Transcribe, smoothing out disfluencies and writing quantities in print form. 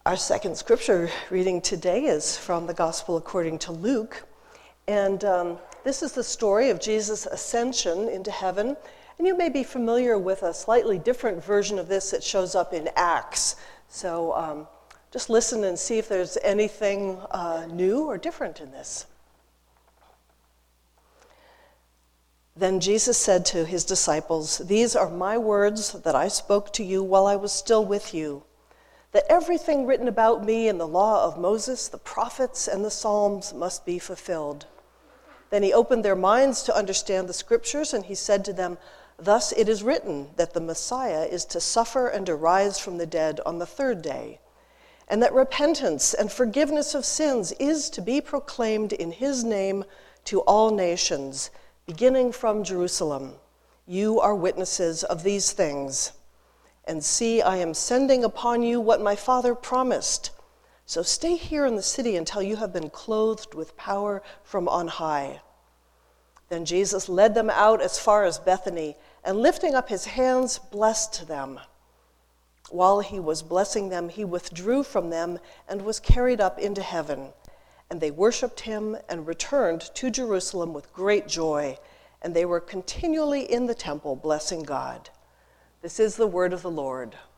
Our second scripture reading today is from the Gospel according to Luke. And this is the story of Jesus' ascension into heaven. And you may be familiar with a slightly different version of this that shows up in Acts. So just listen and see if there's anything new or different in this. Then Jesus said to his disciples, "These are my words that I spoke to you while I was still with you, that everything written about me in the law of Moses, the prophets, and the Psalms must be fulfilled." Then he opened their minds to understand the scriptures, and he said to them, "Thus it is written that the Messiah is to suffer and to rise from the dead on the third day, and that repentance and forgiveness of sins is to be proclaimed in his name to all nations, beginning from Jerusalem. You are witnesses of these things. And see, I am sending upon you what my Father promised. So stay here in the city until you have been clothed with power from on high." Then Jesus led them out as far as Bethany, and lifting up his hands, blessed them. While he was blessing them, he withdrew from them and was carried up into heaven. And they worshipped him and returned to Jerusalem with great joy, and they were continually in the temple blessing God. This is the word of the Lord.